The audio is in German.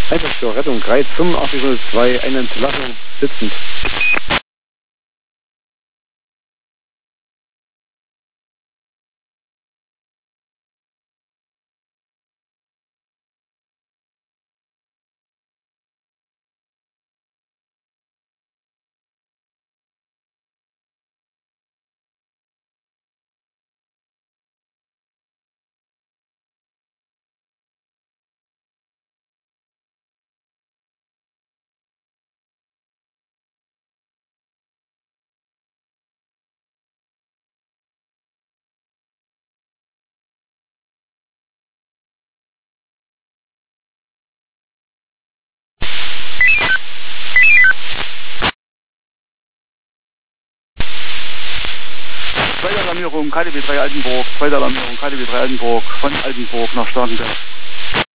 Einsatz zur Rettung, Kreis 8502, eine Entlassung, sitzend. Zweite Alarmierung, KDW 3 Altenburg, zweite Alarmierung, KDW 3 Altenburg, von Altenburg nach Starkenberg.